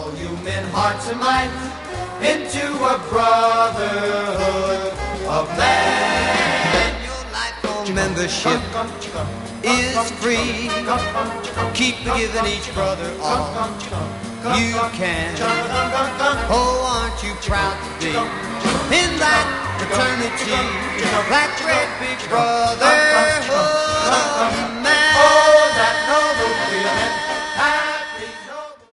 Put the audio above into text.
human hearts and minds into a brotherhood of man. Your lifelong membership is free. Keep giving each brother all you can. Oh, aren't you proud to be in that fraternity, that great big brother?